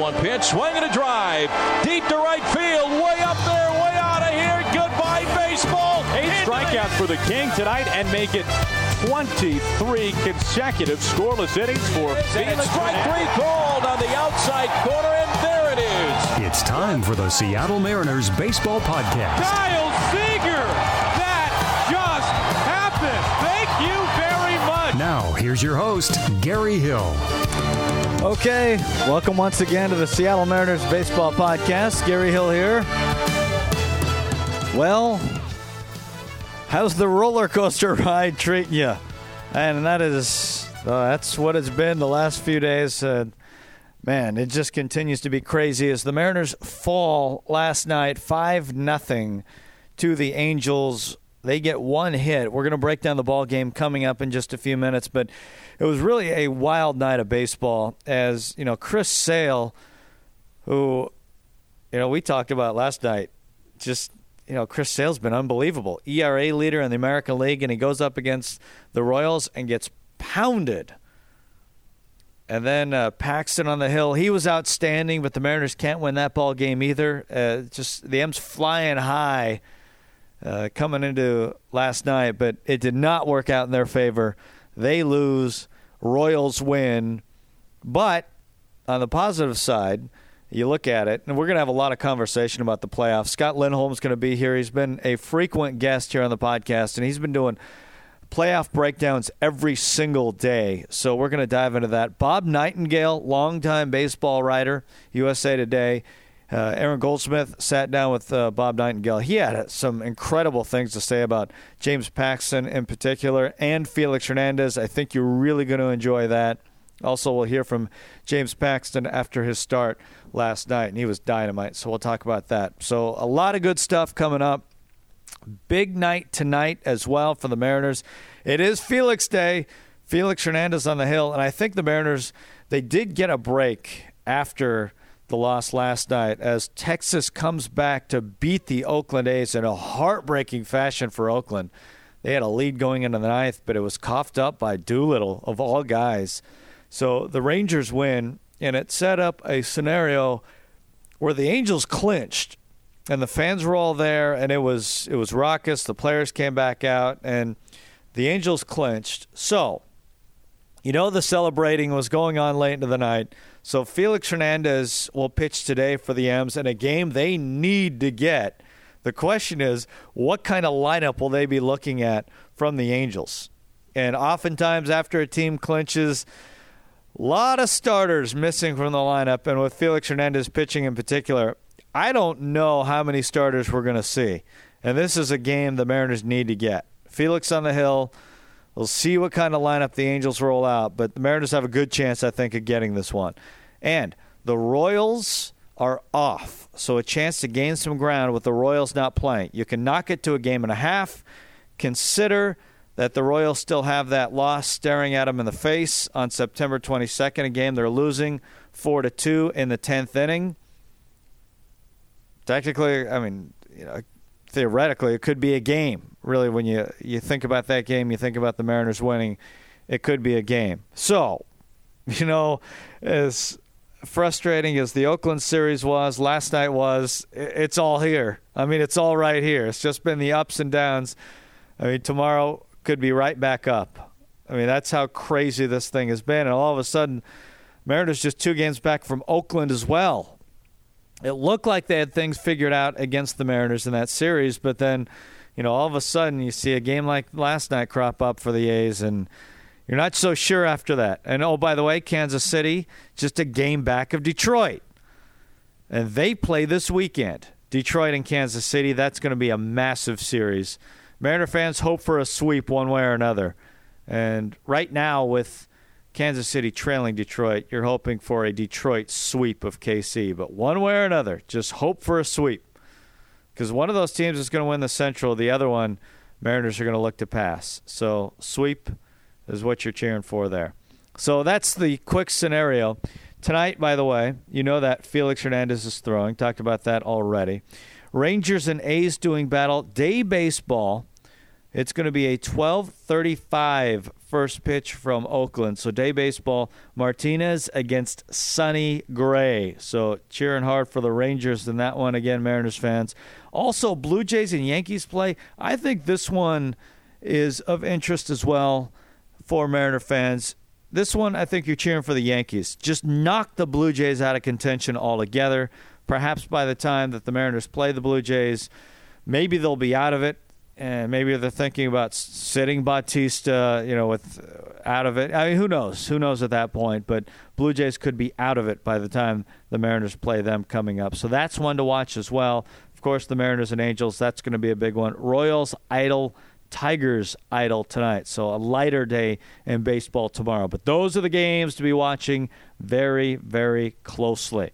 1 pitch, swing and a drive, deep to right field, way up there, way out of here. Goodbye, baseball. 8 strikeouts for the King tonight and make it 23 consecutive scoreless innings for Felix. Strike 3 called on the outside corner, and there it is. It's time for the Seattle Mariners Baseball Podcast. Kyle Seager! That just happened! Thank you very much! Now, here's your host, Gary Hill. Okay, welcome once again to the Seattle Mariners Baseball Podcast. Gary Hill here. Well, how's the roller coaster ride treating you? And that's what it's been the last few days. Man, it just continues to be crazy as the Mariners fall last night 5-0 to the Angels. They get one hit. We're going to break down the ball game coming up in just a few minutes, but it was really a wild night of baseball as, Chris Sale, who, we talked about last night, just, Chris Sale's been unbelievable. ERA leader in the American League, and he goes up against the Royals and gets pounded. And then Paxton on the hill, he was outstanding, but the Mariners can't win that ball game either. Just the M's flying high coming into last night, but it did not work out in their favor. They lose, Royals win. But on the positive side, you look at it, and we're going to have a lot of conversation about the playoffs. Scott Lindholm's going to be here. He's been a frequent guest here on the podcast, and he's been doing playoff breakdowns every single day. So we're going to dive into that. Bob Nightingale, longtime baseball writer, USA Today. Aaron Goldsmith sat down with Bob Nightingale. He had some incredible things to say about James Paxton in particular and Felix Hernandez. I think you're really going to enjoy that. Also, we'll hear from James Paxton after his start last night, and he was dynamite, so we'll talk about that. So a lot of good stuff coming up. Big night tonight as well for the Mariners. It is Felix Day. Felix Hernandez on the hill, and I think the Mariners, they did get a break after the loss last night as Texas comes back to beat the Oakland A's in a heartbreaking fashion for Oakland. They had a lead going into the ninth, but it was coughed up by Doolittle, of all guys. So the Rangers win, and it set up a scenario where the Angels clinched, and the fans were all there, and it was raucous. The players came back out, and the Angels clinched. So, the celebrating was going on late into the night. So Felix Hernandez will pitch today for the M's in a game they need to get. The question is, what kind of lineup will they be looking at from the Angels? And oftentimes after a team clinches, a lot of starters missing from the lineup. And with Felix Hernandez pitching in particular, I don't know how many starters we're going to see. And this is a game the Mariners need to get. Felix on the hill. We'll see what kind of lineup the Angels roll out, but the Mariners have a good chance, I think, of getting this one. And the Royals are off, so a chance to gain some ground with the Royals not playing. You can knock it to a game and a half. Consider that the Royals still have that loss staring at them in the face on September 22nd, a game they're losing 4-2 in the 10th inning. Technically, theoretically, it could be a game. Really, when you think about that game, you think about the Mariners winning, it could be a game. So, as frustrating as the Oakland series was, last night was, it's all here. It's all right here. It's just been the ups and downs. Tomorrow could be right back up. That's how crazy this thing has been. And all of a sudden, Mariners just 2 games back from Oakland as well. It looked like they had things figured out against the Mariners in that series, but then, all of a sudden you see a game like last night crop up for the A's, and you're not so sure after that. And, oh, by the way, Kansas City, just a game back of Detroit. And they play this weekend. Detroit and Kansas City, that's going to be a massive series. Mariner fans hope for a sweep one way or another. And right now with Kansas City trailing Detroit, you're hoping for a Detroit sweep of KC. But one way or another, just hope for a sweep. Because one of those teams is going to win the Central. The other one, Mariners are going to look to pass. So sweep is what you're cheering for there. So that's the quick scenario. Tonight, by the way, that Felix Hernandez is throwing. Talked about that already. Rangers and A's doing battle. Day baseball. It's going to be a 12:35 first pitch from Oakland. So day baseball, Martinez against Sonny Gray. So cheering hard for the Rangers in that one again, Mariners fans. Also, Blue Jays and Yankees play. I think this one is of interest as well for Mariner fans. This one, I think you're cheering for the Yankees. Just knock the Blue Jays out of contention altogether. Perhaps by the time that the Mariners play the Blue Jays, maybe they'll be out of it. And maybe they're thinking about sitting Bautista, out of it. I mean, who knows? Who knows at that point? But Blue Jays could be out of it by the time the Mariners play them coming up. So that's one to watch as well. Of course, the Mariners and Angels, that's going to be a big one. Royals idle, Tigers idle tonight. So a lighter day in baseball tomorrow. But those are the games to be watching very, very closely.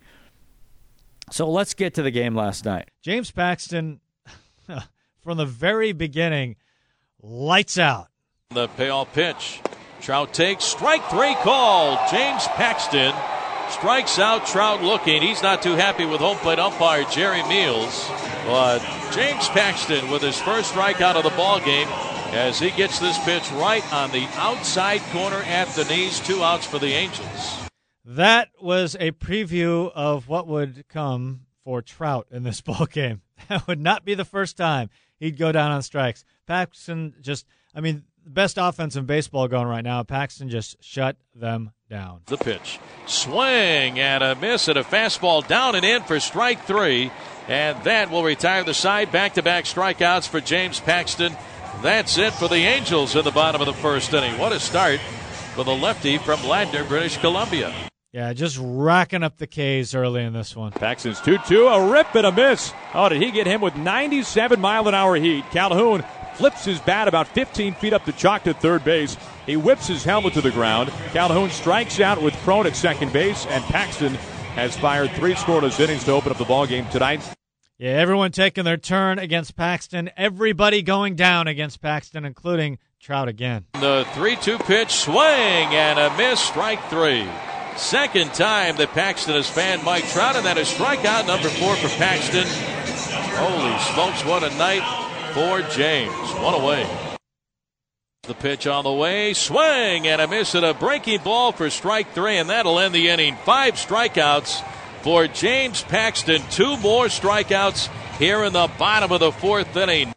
So let's get to the game last night. James Paxton, from the very beginning, lights out. The payoff pitch. Trout takes strike 3 called. James Paxton strikes out. Trout looking. He's not too happy with home plate umpire Jerry Meals. But James Paxton with his first strikeout of the ball game as he gets this pitch right on the outside corner at the knees. 2 outs for the Angels. That was a preview of what would come for Trout in this ball game. That would not be the first time he'd go down on strikes. Paxton the best offense in baseball going right now. Paxton just shut them down. The pitch. Swing and a miss and a fastball down and in for strike 3. And that will retire the side. Back-to-back strikeouts for James Paxton. That's it for the Angels in the bottom of the first inning. What a start for the lefty from Ladner, British Columbia. Yeah, just racking up the Ks early in this one. Paxton's 2-2, a rip and a miss. Oh, did he get him with 97-mile-an-hour heat? Calhoun flips his bat about 15 feet up the chalk to third base. He whips his helmet to the ground. Calhoun strikes out with Crone at second base, and Paxton has fired 3 scoreless innings to open up the ballgame tonight. Yeah, everyone taking their turn against Paxton. Everybody going down against Paxton, including Trout again. The 3-2 pitch, swing and a miss, strike 3. Second time that Paxton has fanned Mike Trout, and that is strikeout number 4 for Paxton. Holy smokes, what a night for James. 1 away. The pitch on the way, swing and a miss and a breaking ball for strike 3, and that'll end the inning. 5 strikeouts for James Paxton. 2 more strikeouts here in the bottom of the 4th inning.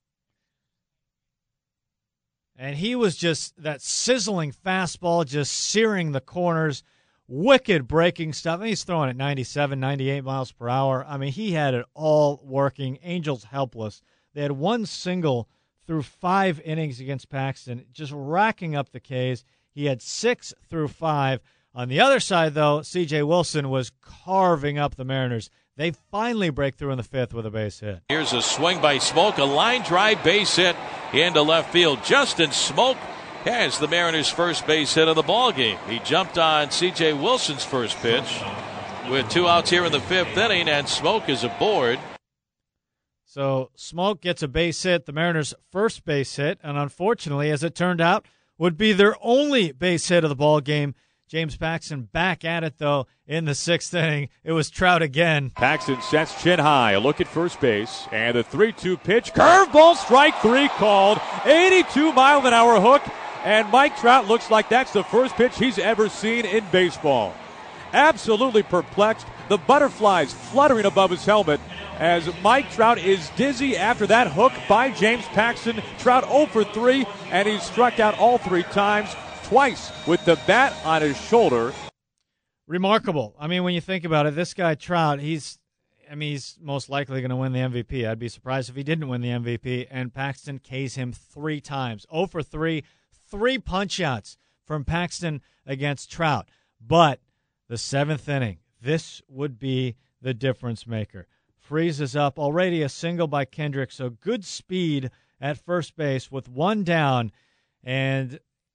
And he was just that sizzling fastball, just searing the corners. Wicked breaking stuff. And he's throwing at 97, 98 miles per hour. I mean, he had it all working. Angels helpless. They had 1 single through 5 innings against Paxton, just racking up the Ks. He had 6 through 5. On the other side, though, C.J. Wilson was carving up the Mariners. They finally break through in the 5th with a base hit. Here's a swing by Smoke, a line drive base hit into left field. Justin Smoke has the Mariners' first base hit of the ball game. He jumped on C.J. Wilson's first pitch with 2 outs here in the 5th inning, and Smoke is aboard. So Smoke gets a base hit, the Mariners' first base hit, and unfortunately, as it turned out, would be their only base hit of the ball game. James Paxton back at it, though, in the 6th inning. It was Trout again. Paxton sets chin high, a look at first base, and the 3-2 pitch. Curveball, strike 3 called. 82-mile-an-hour hook. And Mike Trout looks like that's the first pitch he's ever seen in baseball. Absolutely perplexed. The butterflies fluttering above his helmet as Mike Trout is dizzy after that hook by James Paxton. Trout 0 for 3, and he's struck out all 3 times, twice with the bat on his shoulder. Remarkable. I mean, when you think about it, this guy Trout, he's most likely going to win the MVP. I'd be surprised if he didn't win the MVP. And Paxton K's him 3 times. 0 for 3. 3 punch-outs from Paxton against Trout. But the 7th inning, this would be the difference maker. Freezes up, already a single by Kendrick, so good speed at first base with 1 down, and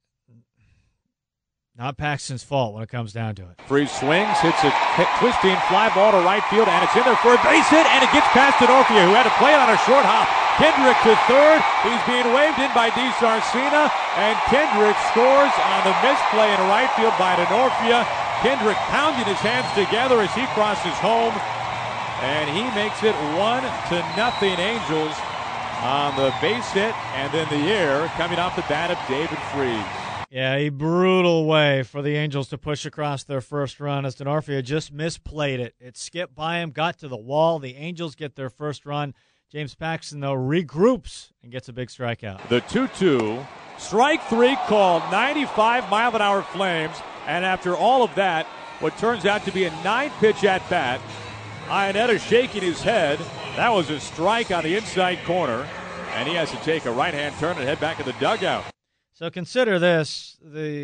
not Paxton's fault when it comes down to it. Freeze swings, hits a twisting fly ball to right field, and it's in there for a base hit, and it gets past Denorfia, who had to play it on a short hop. Kendrick to third. He's being waved in by DiSarcina, and Kendrick scores on the misplay in right field by Denorfia. Kendrick pounding his hands together as he crosses home, and he makes it 1-0 Angels on the base hit, and then the air coming off the bat of David Freese. Yeah, a brutal way for the Angels to push across their first run as Denorfia just misplayed it. It skipped by him, got to the wall. The Angels get their first run. James Paxton, though, regroups and gets a big strikeout. The 2-2. Strike three called, 95-mile-an-hour flames. And after all of that, what turns out to be a 9-pitch at-bat, Iannetta shaking his head. That was a strike on the inside corner. And he has to take a right-hand turn and head back in the dugout. So consider this: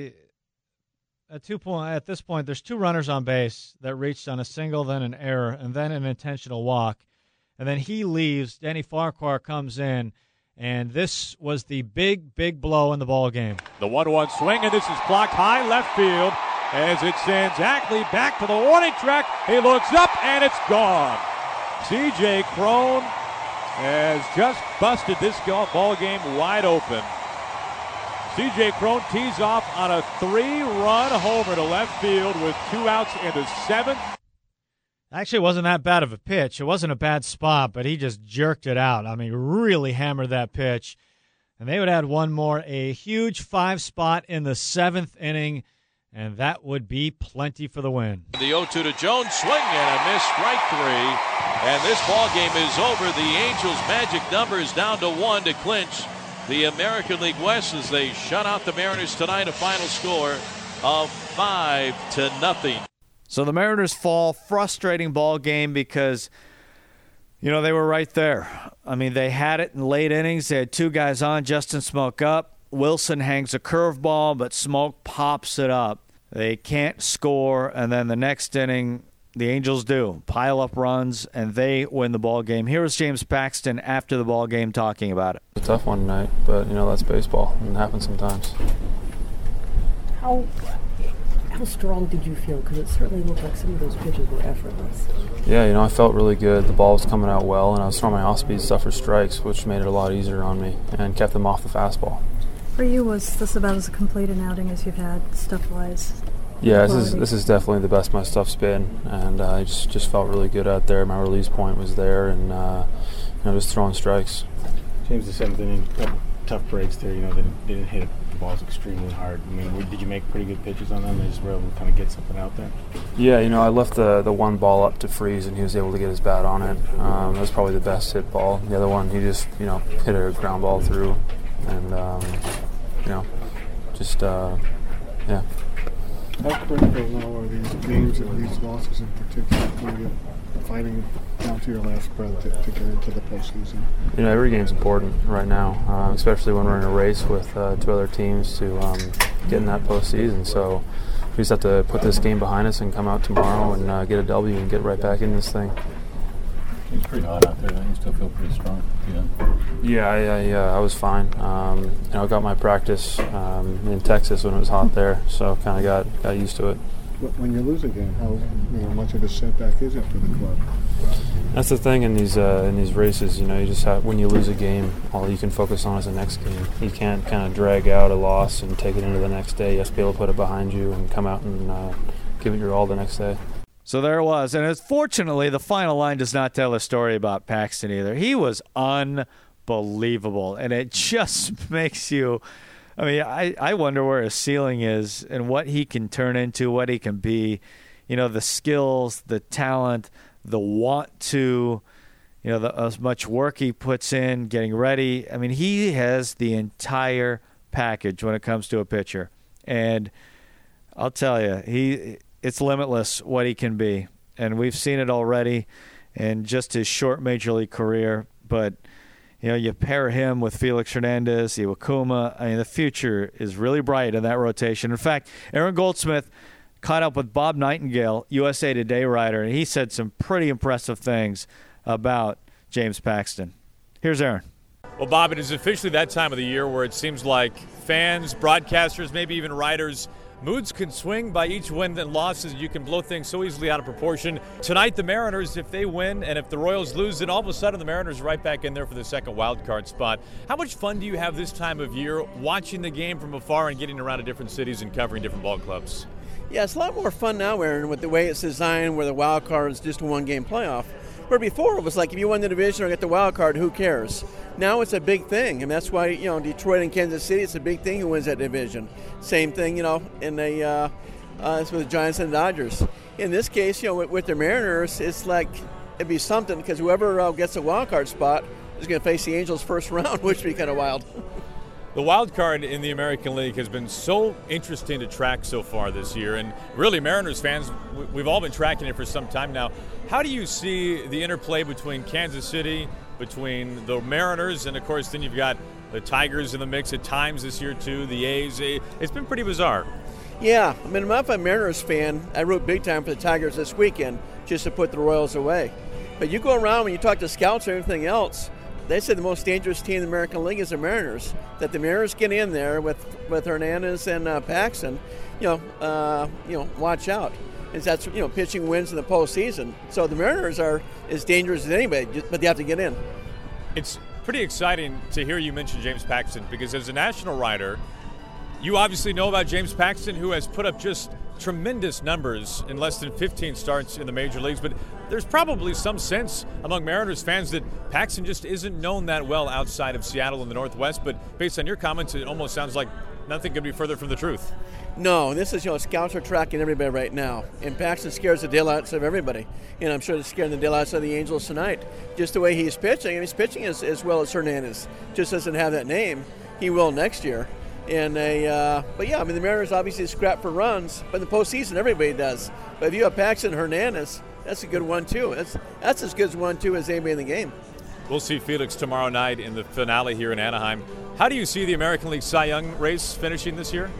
at this point, there's 2 runners on base that reached on a single, then an error, and then an intentional walk, and then he leaves. Danny Farquhar comes in, and this was the big blow in the ball game. The 1-1 swing, and this is clocked high left field as it sends Ackley back to the warning track. He looks up, and it's gone. C.J. Cron has just busted this ball game wide open. C.J. Cron tees off on a 3-run homer to left field with 2 outs in the 7th. Actually, it wasn't that bad of a pitch. It wasn't a bad spot, but he just jerked it out. I mean, really hammered that pitch. And they would add one more, a huge 5 spot in the 7th inning, and that would be plenty for the win. The 0-2 to Jones, swing and a miss, strike 3. And this ball game is over. The Angels' magic number is down to 1 to clinch the American League West as they shut out the Mariners tonight, a final score of 5-0. So the Mariners fall. Frustrating ball game because, they were right there. I mean, they had it in late innings. They had 2 guys on. Justin Smoke up. Wilson hangs a curveball, but Smoke pops it up. They can't score, and then the next inning, the Angels do. Pile up runs, and they win the ball game. Here's James Paxton after the ball game talking about it. It's a tough one tonight, but, that's baseball. It happens sometimes. How strong did you feel? Because it certainly looked like some of those pitches were effortless. Yeah, I felt really good. The ball was coming out well, and I was throwing my off-speed stuff for strikes, which made it a lot easier on me and kept them off the fastball. For you, was this about as complete an outing as you've had, stuff-wise? Yeah, this is definitely the best my stuff's been, and I just felt really good out there. My release point was there, and just throwing strikes. James, the 7th inning, tough breaks there. They didn't hit the balls extremely hard. I mean, did you make pretty good pitches on them? They just were able to kind of get something out there. Yeah, I left the one ball up to Freeze, and he was able to get his bat on it. That was probably the best hit ball. The other one, he just hit a ground ball through, and yeah. How critical now are these games and these losses in particular when you're fighting down to your last breath to get into the postseason? Every game's important right now, especially when we're in a race with 2 other teams to get in that postseason. So we just have to put this game behind us and come out tomorrow and get a W and get right back in this thing. It's pretty hot out there. Don't you still feel pretty strong? Yeah, I was fine. I got my practice in Texas when it was hot there, so kind of got used to it. When you lose a game, how much of a setback is it for the club? That's the thing in these races. You just have, when you lose a game, all you can focus on is the next game. You can't kind of drag out a loss and take it into the next day. You have to be able to put it behind you and come out and give it your all the next day. So there it was. And fortunately, the final line does not tell a story about Paxton either. He was unbelievable. And it just makes you – I wonder where his ceiling is and what he can turn into, what he can be. The skills, the talent, the want to, as much work he puts in, getting ready. He has the entire package when it comes to a pitcher. And I'll tell you, it's limitless what he can be. And we've seen it already in just his short major league career. But, you pair him with Felix Hernandez, Iwakuma. The future is really bright in that rotation. In fact, Aaron Goldsmith caught up with Bob Nightingale, USA Today writer, and he said some pretty impressive things about James Paxton. Here's Aaron. Well, Bob, it is officially that time of the year where it seems like fans, broadcasters, maybe even writers, moods can swing by each win and losses. You can blow things so easily out of proportion. Tonight, the Mariners, if they win, and if the Royals lose, then all of a sudden the Mariners are right back in there for the second wild card spot. How much fun do you have this time of year watching the game from afar and getting around to different cities and covering different ball clubs? Yeah, it's a lot more fun now, Aaron, with the way it's designed where the wild card is just a one-game playoff. Where before it was like if you won the division or get the wild card, who cares? Now it's a big thing, and that's why Detroit and Kansas City, it's a big thing who wins that division. Same thing, in the it's with the Giants and the Dodgers. In this case, with the Mariners, it's like it'd be something because whoever gets a wild card spot is going to face the Angels first round, which would be kind of wild. The wild card in the American League has been so interesting to track so far this year, and really Mariners fans, we've all been tracking it for some time now. How do you see the interplay between Kansas City, between the Mariners, and of course then you've got the Tigers in the mix at times this year too, the A's? It's been pretty bizarre. Yeah, I mean, I'm not a Mariners fan. I root big time for the Tigers this weekend just to put the Royals away. But you go around when you talk to scouts or anything else, they say the most dangerous team in the American League is the Mariners. That the Mariners get in there with Hernandez and Paxton, watch out. And that's pitching wins in the postseason. So the Mariners are as dangerous as anybody, but they have to get in. It's pretty exciting to hear you mention James Paxton because as a national writer, you obviously know about James Paxton, who has put up just tremendous numbers in less than 15 starts in the major leagues, but there's probably some sense among Mariners fans that Paxton just isn't known that well outside of Seattle in the Northwest, but based on your comments, it almost sounds like nothing could be further from the truth. No, this is, scouts are tracking everybody right now, and Paxton scares the daylights of everybody, and I'm sure it's scaring the daylights of the Angels tonight. Just the way he's pitching, and he's pitching as well as Hernandez, just doesn't have that name. He will next year. And but yeah, I mean the Mariners obviously scrap for runs, but in the postseason everybody does. But if you have Paxton and Hernandez, that's a good 1-2. That's as good as 1-2 as anybody in the game. We'll see Felix tomorrow night in the finale here in Anaheim. How do you see the American League Cy Young race finishing this year?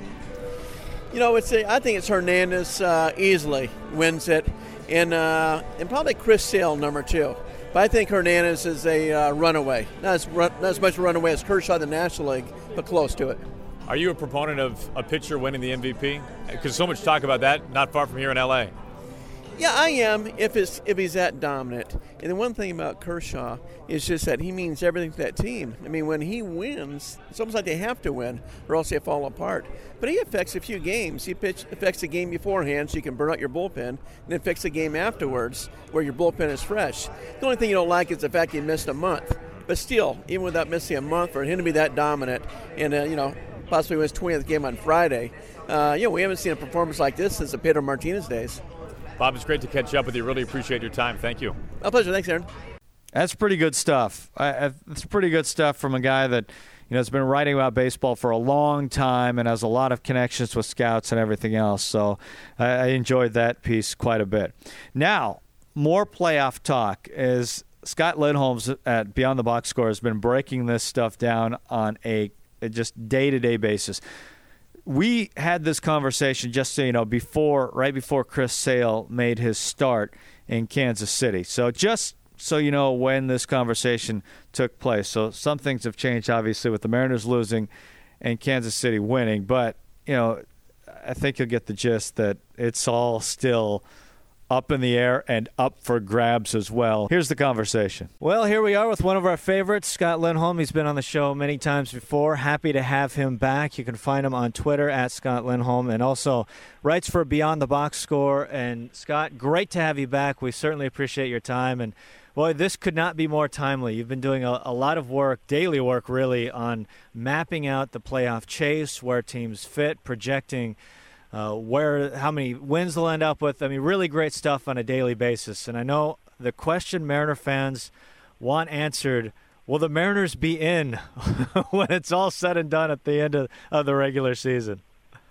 I think it's Hernandez easily wins it, and probably Chris Sale number 2. But I think Hernandez is a runaway. Not as much a runaway as Kershaw in the National League, but close to it. Are you a proponent of a pitcher winning the MVP? Because so much talk about that, not far from here in L.A. Yeah, I am, if he's that dominant. And the one thing about Kershaw is just that he means everything to that team. I mean, when he wins, it's almost like they have to win or else they fall apart. But he affects a few games. He affects the game beforehand so you can burn out your bullpen, and then affects the game afterwards where your bullpen is fresh. The only thing you don't like is the fact he missed a month. But still, even without missing a month, for him to be that dominant and, possibly wins 20th game on Friday, we haven't seen a performance like this since the Pedro Martinez days. Bob, it's great to catch up with you. Really appreciate your time. Thank you. My pleasure. Thanks, Aaron. That's pretty good stuff. It's pretty good stuff from a guy that has been writing about baseball for a long time and has a lot of connections with scouts and everything else. So I enjoyed that piece quite a bit. Now, more playoff talk is Scott Lindholm at Beyond the Box Score has been breaking this stuff down on a just day-to-day basis. We had this conversation just so you know right before Chris Sale made his start in Kansas City. So just so you know when this conversation took place. So some things have changed, obviously, with the Mariners losing and Kansas City winning. But, I think you'll get the gist that it's all still up in the air and up for grabs as well. Here's the conversation. Well, here we are with one of our favorites, Scott Lindholm. He's been on the show many times before. Happy to have him back. You can find him on Twitter at Scott Lindholm and also writes for Beyond the Box Score. And Scott, great to have you back. We certainly appreciate your time. And boy, this could not be more timely. You've been doing a lot of work, daily work really, on mapping out the playoff chase, where teams fit, projecting how many wins they'll end up with. I mean, really great stuff on a daily basis. And I know the question Mariner fans want answered, will the Mariners be in when it's all said and done at the end of the regular season?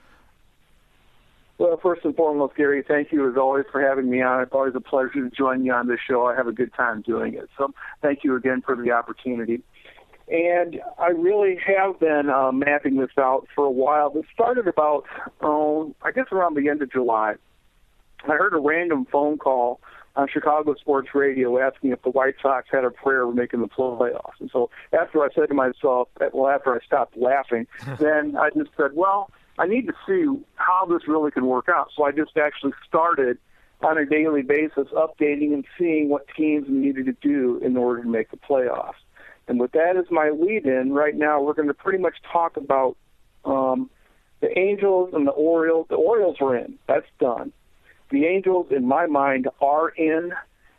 Well, first and foremost, Gary, thank you as always for having me on. It's always a pleasure to join you on this show. I have a good time doing it. So thank you again for the opportunity. And I really have been mapping this out for a while. It started about, I guess around the end of July. I heard a random phone call on Chicago Sports Radio asking if the White Sox had a prayer of making the playoffs. And so after I said to myself, after I stopped laughing, then I just said, well, I need to see how this really can work out. So I just actually started on a daily basis updating and seeing what teams needed to do in order to make the playoffs. And with that as my lead-in, right now we're going to pretty much talk about the Angels and the Orioles. The Orioles are in. That's done. The Angels, in my mind, are in.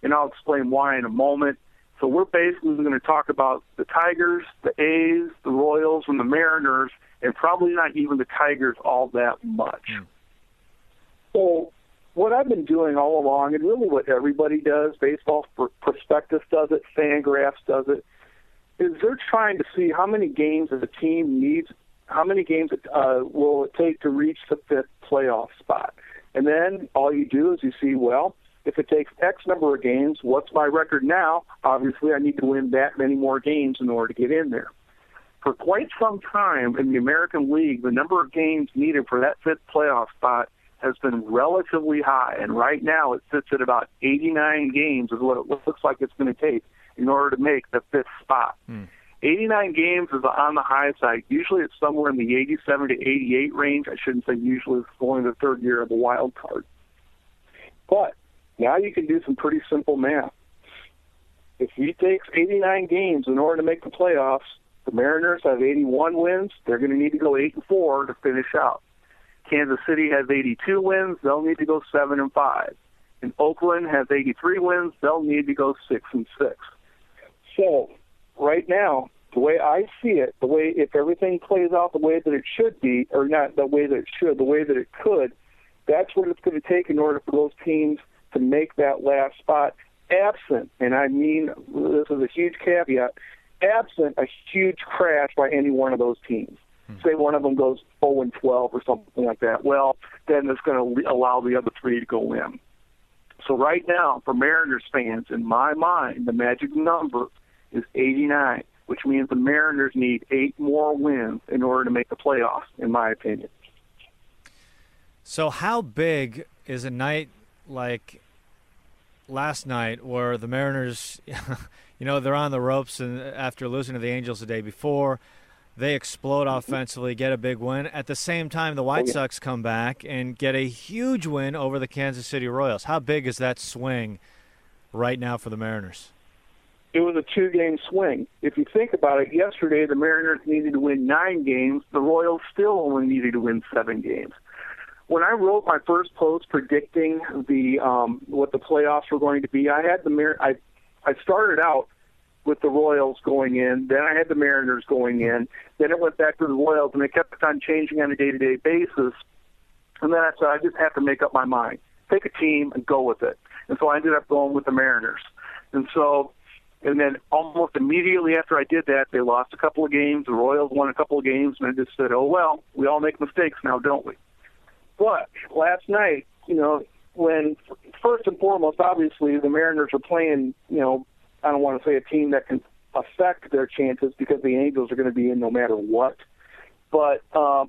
and I'll explain why in a moment. So we're basically going to talk about the Tigers, the A's, the Royals, and the Mariners, and probably not even the Tigers all that much. So what I've been doing all along, and really what everybody does, Baseball Prospectus does it, Fangraphs does it, is they're trying to see how many games a team needs, how many games will it take to reach the 5th playoff spot. And then all you do is you see, well, if it takes X number of games, what's my record now? Obviously, I need to win that many more games in order to get in there. For quite some time in the American League, the number of games needed for that 5th playoff spot has been relatively high, and right now it sits at about 89 games is what it looks like it's going to take in order to make the 5th spot. 89 games is on the high side. Usually it's somewhere in the 87 to 88 range. I shouldn't say usually, it's going to the 3rd year of the wild card. But now you can do some pretty simple math. If it takes 89 games in order to make the playoffs, the Mariners have 81 wins. They're going to need to go 8-4 to finish out. Kansas City has 82 wins. They'll need to go 7-5. And Oakland has 83 wins. They'll need to go 6-6. So right now, the way I see it, the way if everything plays out the way that it should be, or not the way that it should, the way that it could, that's what it's going to take in order for those teams to make that last spot, absent, and I mean this is a huge caveat, absent a huge crash by any one of those teams. Say one of them goes 0-12 or something like that. Well, then it's going to allow the other 3 to go in. So right now, for Mariners fans, in my mind, the magic number is 89, which means the Mariners need 8 more wins in order to make the playoffs, in my opinion. So how big is a night like last night where the Mariners, they're on the ropes and after losing to the Angels the day before, they explode offensively, get a big win. At the same time, the White Sox come back and get a huge win over the Kansas City Royals. How big is that swing right now for the Mariners? It was a 2-game swing. If you think about it, yesterday the Mariners needed to win 9 games. The Royals still only needed to win 7 games. When I wrote my first post predicting the what the playoffs were going to be, I had I started out with the Royals going in, then I had the Mariners going in, then it went back to the Royals, and they kept on changing on a day-to-day basis. And then I said, I just have to make up my mind. Pick a team and go with it. And so I ended up going with the Mariners. And then almost immediately after I did that, they lost a couple of games. The Royals won a couple of games, and I just said, oh, well, we all make mistakes now, don't we? But last night, when first and foremost, obviously, the Mariners are playing, I don't want to say a team that can affect their chances because the Angels are going to be in no matter what. But,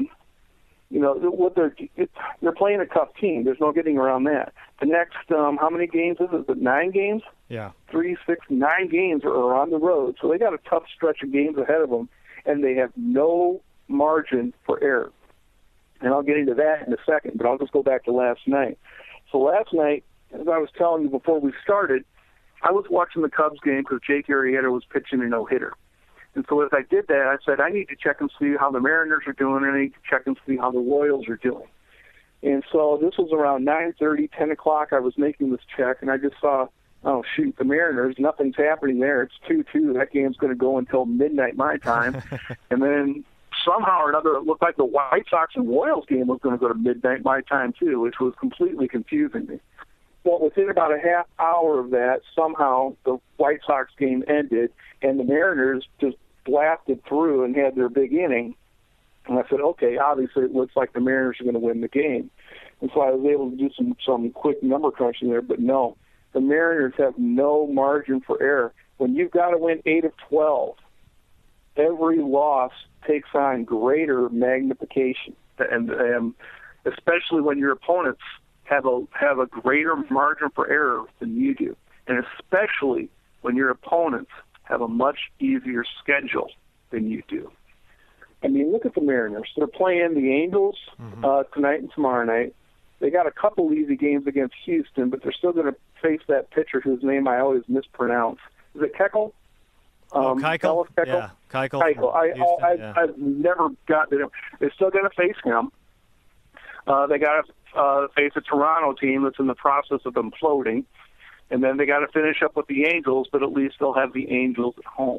what they're playing a tough team. There's no getting around that. The next, how many games is it? Is it 9 games? Yeah. 3, 6, 9 games are on the road. So they got a tough stretch of games ahead of them, and they have no margin for error. And I'll get into that in a second, but I'll just go back to last night. So last night, as I was telling you before we started, I was watching the Cubs game because Jake Arrieta was pitching a no-hitter. And so as I did that, I said, I need to check and see how the Mariners are doing, and I need to check and see how the Royals are doing. And so this was around 9:30, 10 o'clock. I was making this check, and I just saw, oh, shoot, the Mariners, nothing's happening there. It's 2-2. That game's going to go until midnight my time. And then somehow or another, it looked like the White Sox and Royals game was going to go to midnight my time, too, which was completely confusing me. Well, within about a half hour of that, somehow the White Sox game ended, and the Mariners just blasted through and had their big inning. And I said, okay, obviously it looks like the Mariners are going to win the game. And so I was able to do some quick number crunching there, but no, the Mariners have no margin for error. When you've got to win 8 of 12, every loss takes on greater magnification, and especially when your opponents have a greater margin for error than you do, and especially when your opponents have a much easier schedule than you do. I mean, look at the Mariners. They're playing the Angels tonight and tomorrow night. They got a couple easy games against Houston, but they're still going to face that pitcher whose name I always mispronounce. Is it Keuchel? Keuchel? Yeah, Keuchel. I've never gotten it. They're still going to face him. They got to face a Toronto team that's in the process of imploding. And then they got to finish up with the Angels, but at least they'll have the Angels at home.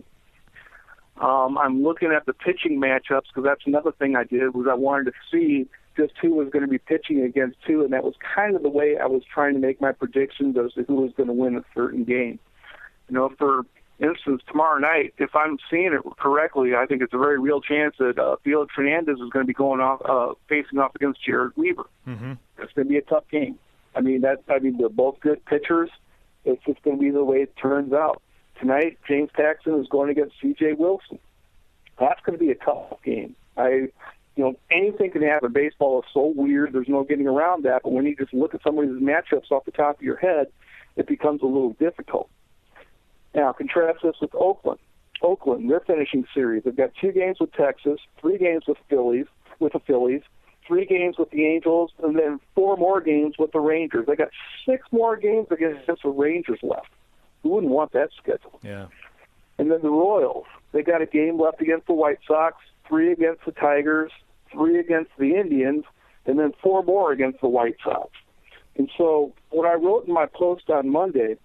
I'm looking at the pitching matchups because that's another thing I did was I wanted to see just who was going to be pitching against who, and that was kind of the way I was trying to make my predictions as to who was going to win a certain game. You know, for instance, tomorrow night, if I'm seeing it correctly, I think it's a very real chance that Felix Hernandez is going to be facing off against Jared Weaver. Mm-hmm. It's going to be a tough game. I mean, they're both good pitchers. It's just going to be the way it turns out. Tonight, James Paxton is going against C.J. Wilson. That's going to be a tough game. Anything can happen. Baseball is so weird. There's no getting around that. But when you just look at some of these matchups off the top of your head, it becomes a little difficult. Now, contrast this with Oakland. Oakland, their finishing series. They've got 2 games with Texas, 3 games with the Phillies, 3 games with the Angels, and then 4 more games with the Rangers. They got 6 more games against the Rangers left. Who wouldn't want that schedule? Yeah. And then the Royals. They got a game left against the White Sox, 3 against the Tigers, 3 against the Indians, and then 4 more against the White Sox. And so what I wrote in my post on Monday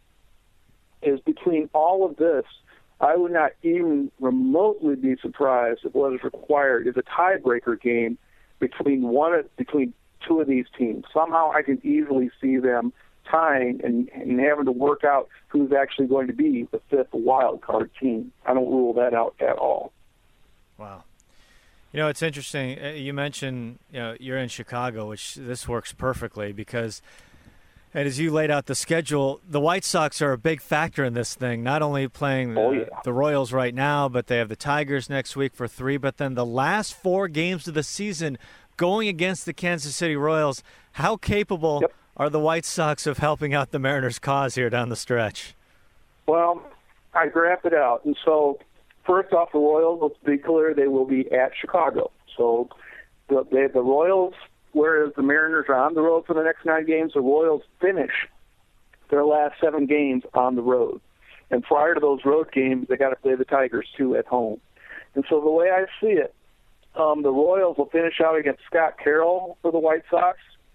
is between all of this, I would not even remotely be surprised if what is required is a tiebreaker game between 2 of these teams. Somehow I can easily see them tying and having to work out who's actually going to be the 5th wild card team. I don't rule that out at all. Wow. You know, it's interesting. You mentioned, you're in Chicago, which this works perfectly because, and as you laid out the schedule, the White Sox are a big factor in this thing, not only playing the Royals right now, but they have the Tigers next week for 3, but then the last 4 games of the season going against the Kansas City Royals. How capable are the White Sox of helping out the Mariners' cause here down the stretch? Well, I graphed it out. And so, first off, the Royals, let's be clear, they will be at Chicago. So the Royals, whereas the Mariners are on the road for the next 9 games, the Royals finish their last 7 games on the road. And prior to those road games, they got to play the Tigers, too, at home. And so the way I see it, the Royals will finish out against Scott Carroll for the White Sox,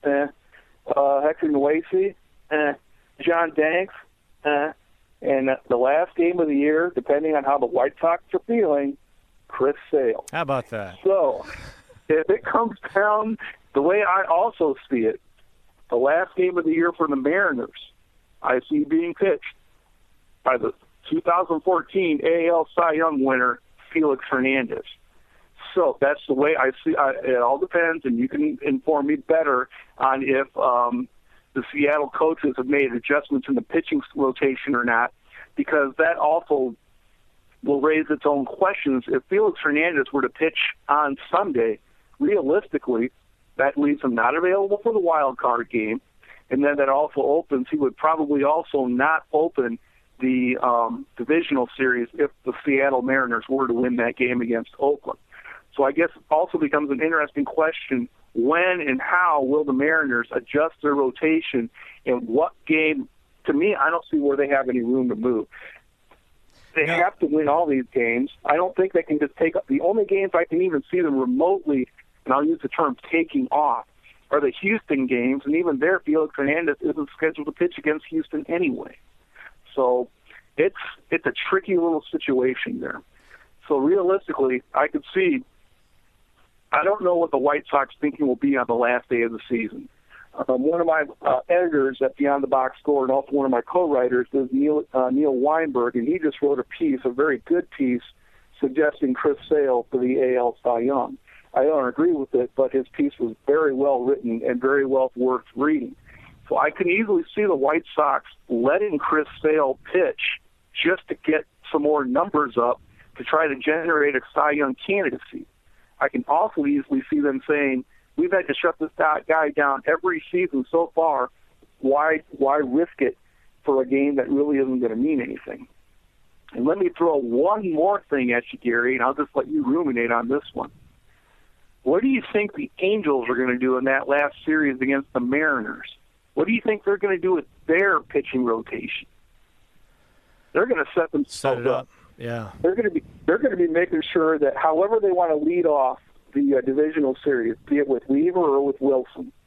Hector Noesi, John Danks, and the last game of the year, depending on how the White Sox are feeling, Chris Sale. How about that? So, if it comes down the way I also see it, the last game of the year for the Mariners, I see being pitched by the 2014 AL Cy Young winner, Felix Hernandez. So that's the way I see it. All depends, and you can inform me better on if the Seattle coaches have made adjustments in the pitching rotation or not, because that also will raise its own questions. If Felix Hernandez were to pitch on Sunday, realistically, that leaves him not available for the wild card game, and then that also opens, he would probably also not open the divisional series if the Seattle Mariners were to win that game against Oakland. So I guess it also becomes an interesting question, when and how will the Mariners adjust their rotation, and what game? To me, I don't see where they have any room to move. They have to win all these games. I don't think they can just take up. The only games I can even see them remotely, and I'll use the term taking off, are the Houston games, and even there, Felix Hernandez isn't scheduled to pitch against Houston anyway. So it's a tricky little situation there. So realistically, I could see, I don't know what the White Sox thinking will be on the last day of the season. One of my editors at Beyond the Box Score, and also one of my co-writers, is Neil Weinberg, and he just wrote a piece, a very good piece, suggesting Chris Sale for the AL Cy Young. I don't agree with it, but his piece was very well written and very well worth reading. So I can easily see the White Sox letting Chris Sale pitch just to get some more numbers up to try to generate a Cy Young candidacy. I can also easily see them saying, we've had to shut this guy down every season so far. Why risk it for a game that really isn't going to mean anything? And let me throw one more thing at you, Gary, and I'll just let you ruminate on this one. What do you think the Angels are going to do in that last series against the Mariners? What do you think they're going to do with their pitching rotation? They're going to set themselves up. Yeah. They're going to be making sure that however they want to lead off the divisional series, be it with Weaver or with Wilson,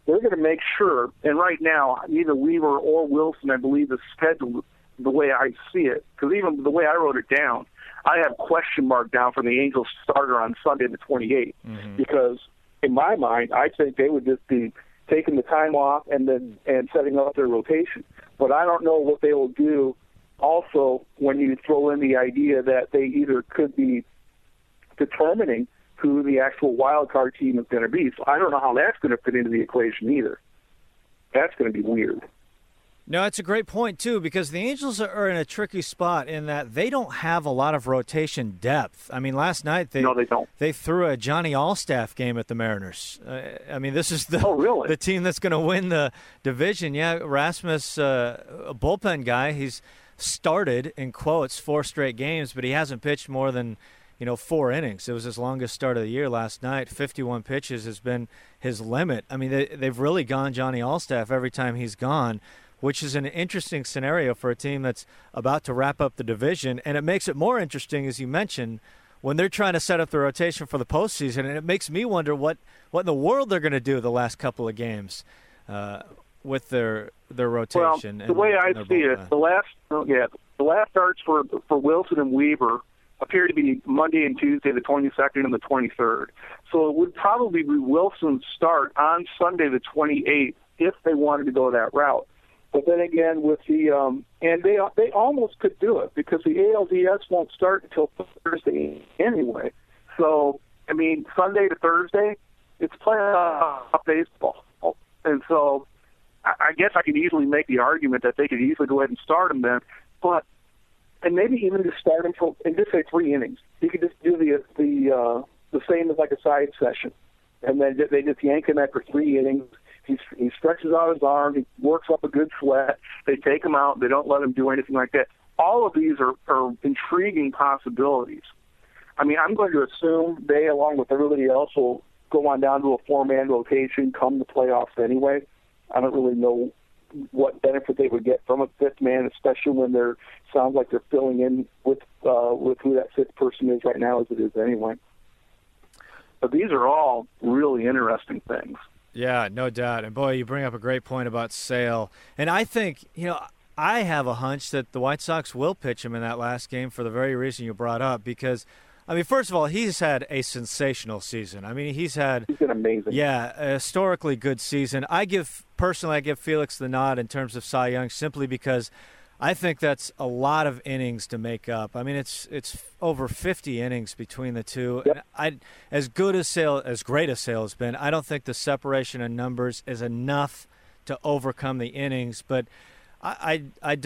they're going to make sure, and right now, either Weaver or Wilson, I believe, is scheduled the way I see it, because even the way I wrote it down, I have question mark down for the Angels starter on Sunday the 28th, because in my mind, I think they would just be taking the time off and setting up their rotation. But I don't know what they will do also when you throw in the idea that they either could be determining who the actual wild card team is going to be. So I don't know how that's going to fit into the equation either. That's going to be weird. No, it's a great point, too, because the Angels are in a tricky spot in that they don't have a lot of rotation depth. I mean, last night they don't. They threw a Johnny Allstaff game at the Mariners. I mean, this is the team that's going to win the division. Yeah, Rasmus, a bullpen guy, he's started, in quotes, 4 straight games, but he hasn't pitched more than 4 innings. It was his longest start of the year last night. 51 pitches has been his limit. I mean, they've really gone Johnny Allstaff every time he's gone, which is an interesting scenario for a team that's about to wrap up the division. And it makes it more interesting, as you mentioned, when they're trying to set up the rotation for the postseason. And it makes me wonder what in the world they're going to do the last couple of games with their rotation. Well, the way I see it, the last starts for Wilson and Weaver appear to be Monday and Tuesday, the 22nd and the 23rd. So it would probably be Wilson's start on Sunday, the 28th, if they wanted to go that route. But then again, with the and they almost could do it because the ALDS won't start until Thursday anyway. So I mean, Sunday to Thursday, it's playoff baseball, and so I guess I could easily make the argument that they could easily go ahead and start them then, and maybe even just start them and just say 3 innings. You could just do the same as like a side session, and then they just yank him after 3 innings. He stretches out his arm. He works up a good sweat. They take him out. They don't let him do anything like that. All of these are intriguing possibilities. I mean, I'm going to assume they, along with everybody else, will go on down to a 4-man rotation come the playoffs anyway. I don't really know what benefit they would get from a 5th man, especially when sounds like they're filling in with who that 5th person is right now as it is anyway. But these are all really interesting things. Yeah, no doubt. And, boy, you bring up a great point about Sale. And I think, I have a hunch that the White Sox will pitch him in that last game for the very reason you brought up because, I mean, first of all, he's had a sensational season. I mean, he's been amazing. Yeah, a historically good season. I give Felix the nod in terms of Cy Young simply because I think that's a lot of innings to make up. I mean, it's over 50 innings between the two. Yep. And as great as Sale has been, I don't think the separation in numbers is enough to overcome the innings. But I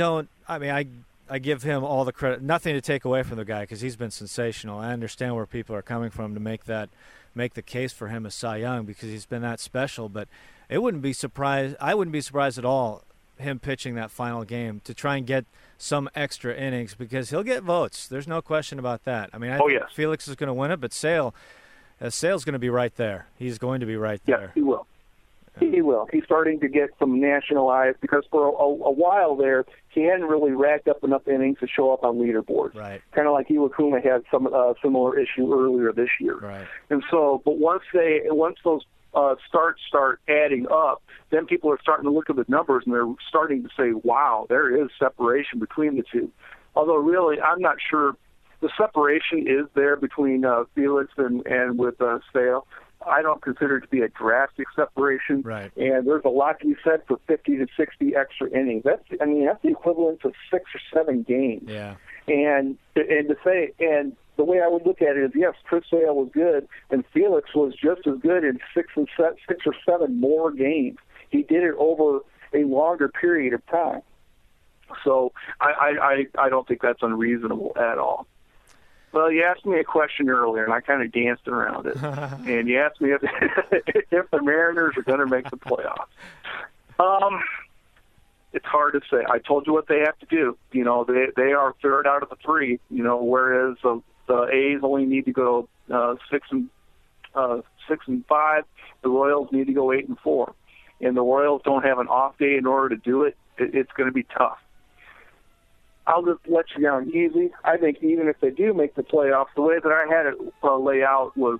give him all the credit. Nothing to take away from the guy because he's been sensational. I understand where people are coming from to make the case for him as Cy Young because he's been that special. But I wouldn't be surprised at all him pitching that final game to try and get some extra innings because he'll get votes. There's no question about that. I mean, I think Felix is going to win it, but Sale's going to be right there. He's going to be right there. Yeah, he will. He will. He's starting to get some national eyes because for a while there, he hadn't really racked up enough innings to show up on leaderboards. Right. Kind of like Iwakuma had some similar issue earlier this year. Right. And so, but once those start adding up, then people are starting to look at the numbers and they're starting to say, wow, there is separation between the two. Although really, I'm not sure the separation is there between Felix and with Sale. I don't consider it to be a drastic separation. Right. And there's a lot to be said for 50 to 60 extra innings. That's the equivalent of 6 or 7 games. Yeah. And the way I would look at it is, yes, Chris Sale was good, and Felix was just as good in 6 or 7 more games. He did it over a longer period of time. So I don't think that's unreasonable at all. Well, you asked me a question earlier, and I kind of danced around it. And you asked me if the Mariners are going to make the playoffs. It's hard to say. I told you what they have to do. They are 3rd out of the 3. Whereas the A's only need to go 6 and 5. The Royals need to go 8 and 4. And the Royals don't have an off day in order to do it. It's going to be tough. I'll just let you down easy. I think even if they do make the playoffs, the way that I had it lay out was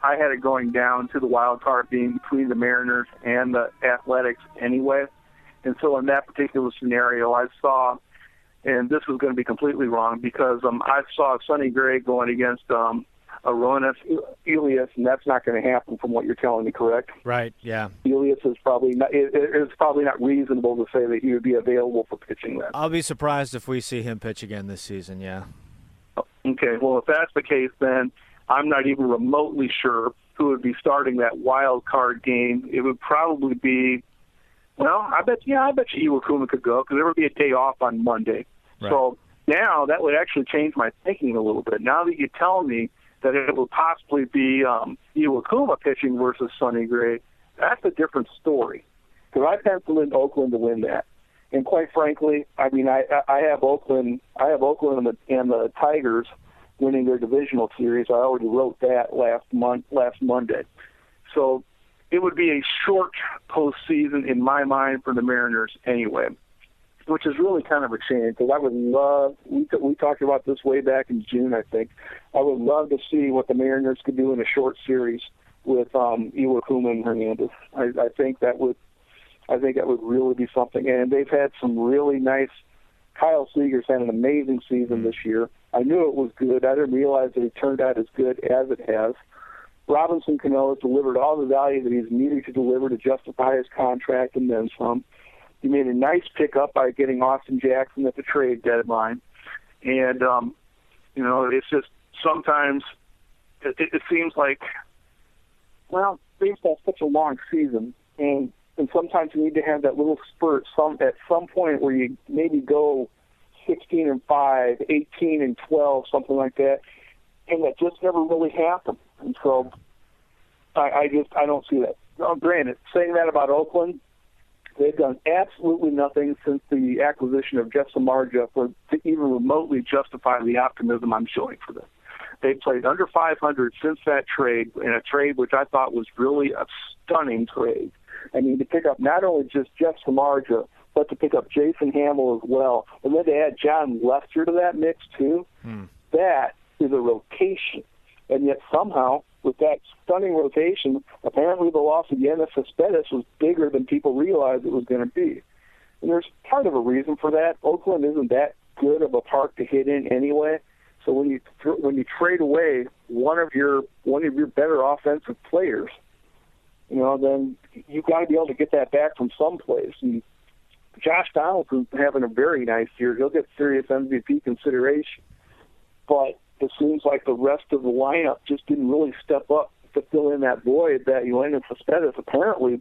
I had it going down to the wild card being between the Mariners and the Athletics anyway. And so in that particular scenario, I saw, and this was going to be completely wrong because I saw Sonny Gray going against Aronis Elias, and that's not going to happen from what you're telling me, correct? Right, yeah. Elias is probably not, it's probably not reasonable to say that he would be available for pitching then. I'll be surprised if we see him pitch again this season, yeah. Okay, well, if that's the case, then I'm not even remotely sure who would be starting that wild card game. It would probably be, well, I bet you Iwakuma could go because there would be a day off on Monday. Right. So now that would actually change my thinking a little bit. Now that you tell me that it will possibly be Iwakuma pitching versus Sonny Gray, that's a different story. Because I penciled in Oakland to win that. And quite frankly, I mean, I have Oakland and the Tigers winning their divisional series. I already wrote that last Monday. So it would be a short postseason in my mind for the Mariners anyway, which is really kind of a shame because I would love, we talked about this way back in June, I think. I would love to see what the Mariners could do in a short series with Iwakuma and Hernandez. I think that would really be something. And they've had some really nice. Kyle Seager's had an amazing season this year. I knew it was good. I didn't realize that it turned out as good as it has. Robinson Cano has delivered all the value that he's needed to deliver to justify his contract and then some. He made a nice pickup by getting Austin Jackson at the trade deadline. And, it's just sometimes it seems like, well, baseball's such a long season, and sometimes you need to have that little spurt at some point where you maybe go 16-5, 18-12, something like that, and that just never really happened. And so I don't see that. Now, granted, saying that about Oakland, they've done absolutely nothing since the acquisition of Jeff Samardzija to even remotely justify the optimism I'm showing for them. They've played under 500 since that trade, in a trade which I thought was really a stunning trade. I mean, to pick up not only just Jeff Samardzija, but to pick up Jason Hamill as well, and then to add John Lester to that mix too, that is a rotation. And yet somehow, with that stunning rotation, apparently the loss of Yannis Cespedes was bigger than people realized it was going to be. And there's part of a reason for that. Oakland isn't that good of a park to hit in anyway. So when you trade away one of your better offensive players, then you've got to be able to get that back from someplace. And Josh Donaldson's having a very nice year. He'll get serious MVP consideration. But it seems like the rest of the lineup just didn't really step up to fill in that void that Yoenis Cespedes apparently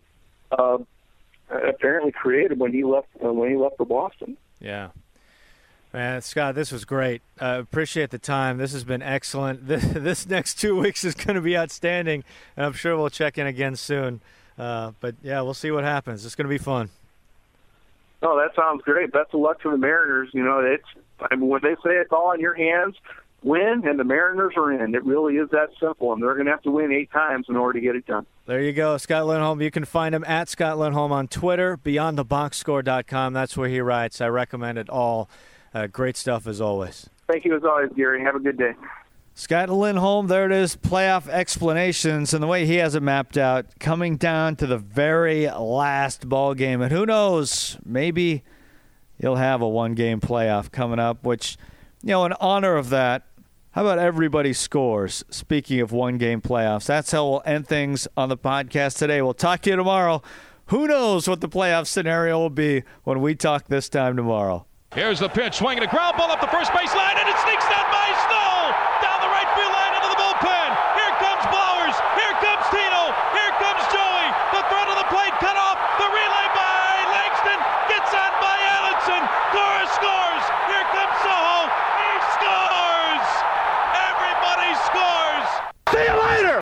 created when he left for Boston. Yeah. Man, Scott, this was great. Appreciate the time. This has been excellent. This next 2 weeks is going to be outstanding, and I'm sure we'll check in again soon. But, yeah, we'll see what happens. It's going to be fun. Oh, that sounds great. Best of luck to the Mariners. When they say it's all in your hands, win, and the Mariners are in. It really is that simple, and they're going to have to win 8 times in order to get it done. There you go, Scott Lindholm. You can find him at Scott Lindholm on Twitter, beyondtheboxscore.com. That's where he writes. I recommend it all. Great stuff as always. Thank you as always, Gary. Have a good day. Scott Lindholm, there it is, playoff explanations, and the way he has it mapped out, coming down to the very last ball game. And who knows, maybe you'll have a one-game playoff coming up, which, in honor of that, how about everybody scores? Speaking of one-game playoffs, that's how we'll end things on the podcast today. We'll talk to you tomorrow. Who knows what the playoff scenario will be when we talk this time tomorrow. Here's the pitch, swinging a ground ball up the first base line, and it sneaks down by Snow, down the right field line into the bullpen. Here comes Blowers, here comes Tino, here comes Joey. The throw to the plate cut off, the relay by Langston, gets on by Allenson. Cora scores, here comes Soho, he scores! Everybody scores!